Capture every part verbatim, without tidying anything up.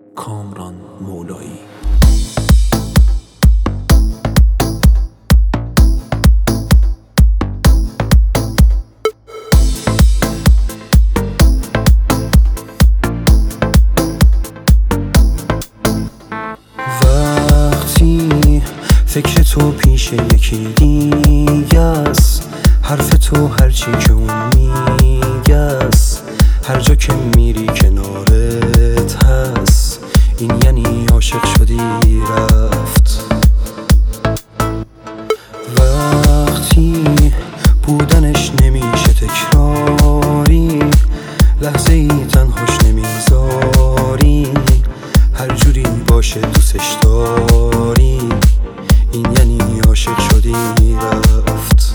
کامران مولایی. وقتی فکر تو پیش یکی دیگه است، حرف تو هرچی که اون میگه است، هر جا که میری کنارت هست، این یعنی عاشق شدی رفت. وقتی بودنش نمیشه تکراری، لحظه ای تنهاش نمیذاری، هر جوری باشه دوستش داری، این یعنی عاشق شدی رفت.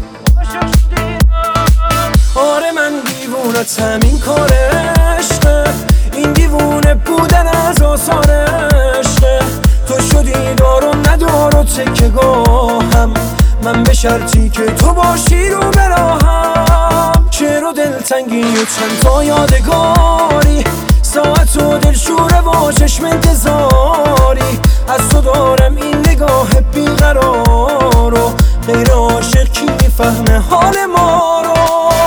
آره من دیوونت همین کار عشقه، این دیوونه بودن از آثار عشقه. تو شدی دار و ندار و تکیه‌گاهم، من به شرطی که تو باشی رو براهم. شعر و دلتنگی و چند تا یادگاری، ساعت و دلشوره و چشم انتظاری، از تو دارم این نگاه بیقرار و غیر عاشق کی میفهمه حال ما رو.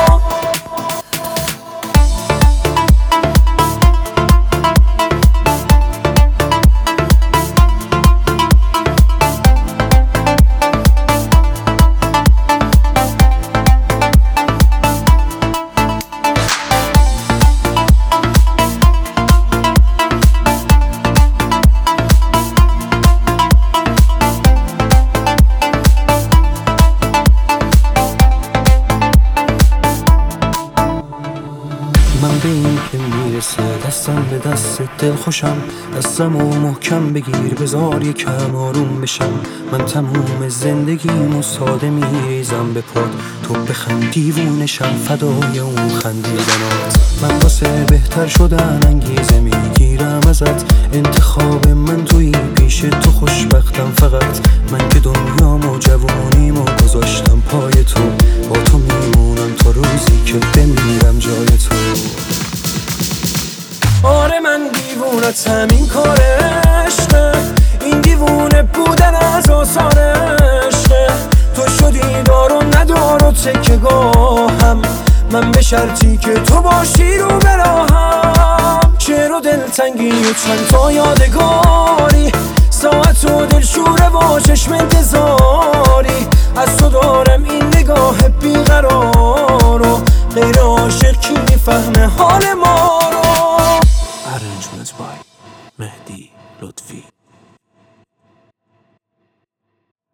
من به این که میرسه دستم به دست دل خوشم، دستم و محکم بگیر بذار یکم آروم بشم. من تموم زندگیم و ساده میریزم به پاد، تو بخند دیوونشم فدای اون خندیدنات. من واسه بهتر شدن انگیزه میگیرم ازت، انتخاب من توی پیش تو خوشبختم فقط. من که دنیام و جوونیم و گذاشتم پای تو، با تو میمونم تا روزی که بمیرم جای تو. آره من دیوونت همین کار عشقه، این دیوونه بودن از آثار عشقه. تو شدی دار و ندار و تکیه‌گاهم، من به شرطی که تو باشی رو براهم. شعر و دلتنگی و چند تا یادگاری، ساعت و دلشوره و چشم انتظاری، از تو دارم این نگاه بیقرار و غیر عاشق کی میفهمه حال ما رو. Arrangement by مهدی لطفی.